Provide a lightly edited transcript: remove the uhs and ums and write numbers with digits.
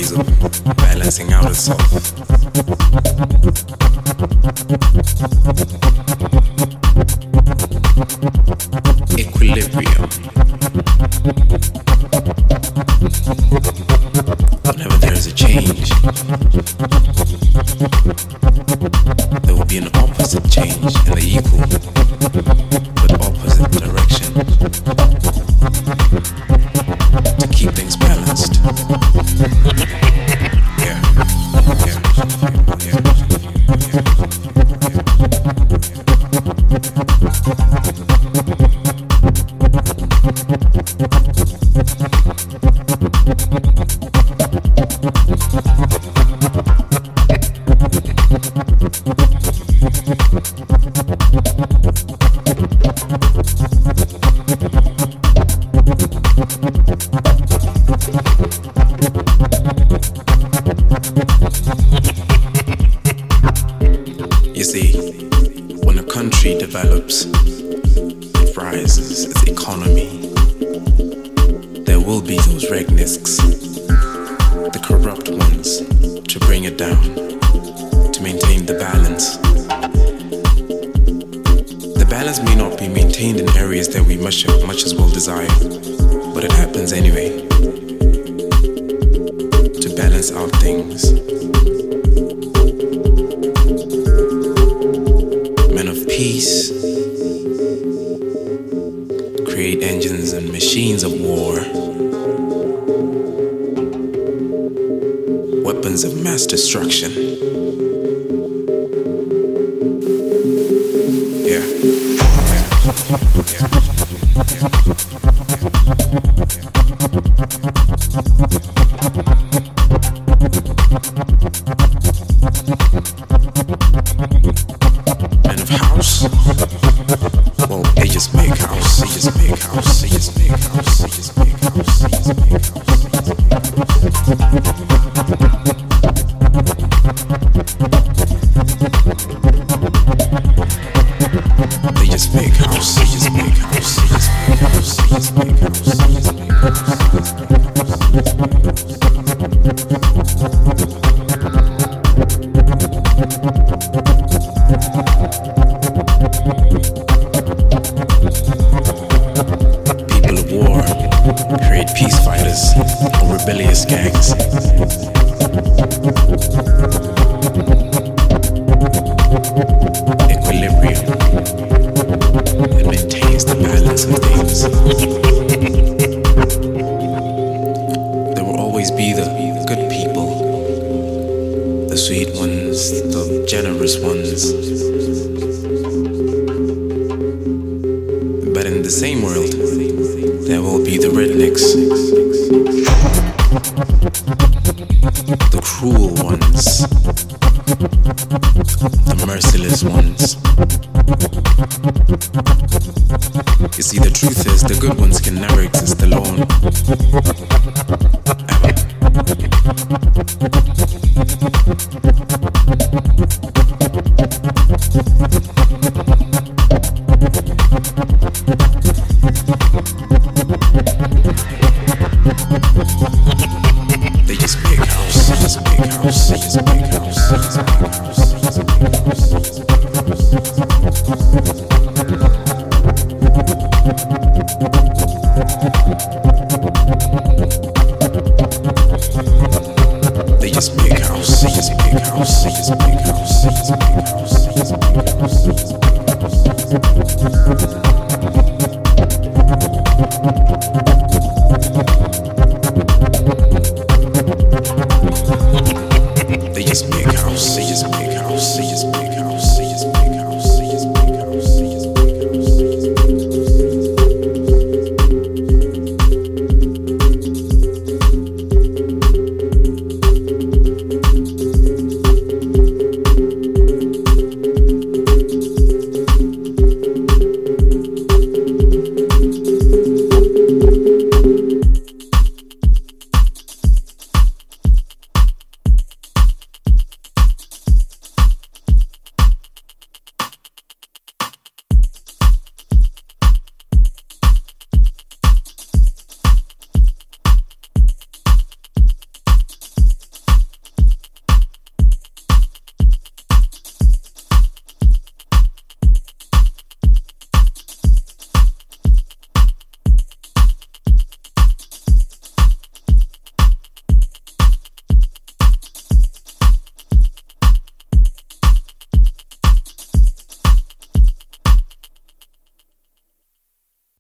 ways of balancing out itself. Equilibrium. Whenever there is a change, there will be an opposite change in the equal but opposite direction to keep things balanced. Yeah. You see, when a country develops, it rises its economy, there will be those rednecks, the corrupt ones, to bring it down, to maintain the balance. The balance may not be maintained in areas that we much as well desire, but it happens anyway, to balance out things. Peace, create engines and machines of war, weapons of mass destruction. Yeah. Men of house, well, they just make house, they just make house, they just make house, they just make house, they just make house. They just make house, they just make house, they just make house, they just make house, they just make People of war create peace fighters or rebellious gangs. Equilibrium. It maintains the balance of things. There will always be the good people, the sweet ones, the generous ones. But in the same world, there will be the rednecks, the cruel ones, the merciless ones. You see, the truth is, the good ones can never exist alone. They just make house, they just make house, they just make house, they just make house, they just make house, they just make house.